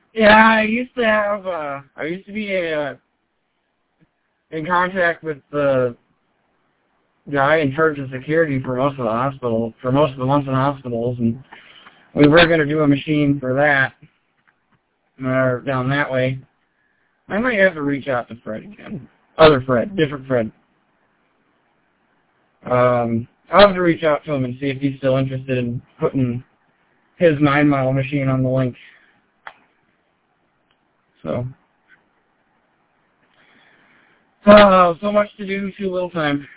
Yeah, I used to be in contact with the guy in charge of security for most of the months in hospitals, and we were going to do a machine for that, down that way. I might have to reach out to Fred again. Other Fred, different Fred. I'll have to reach out to him and see if he's still interested in putting his 9-mile machine on the link. So much to do, too little time.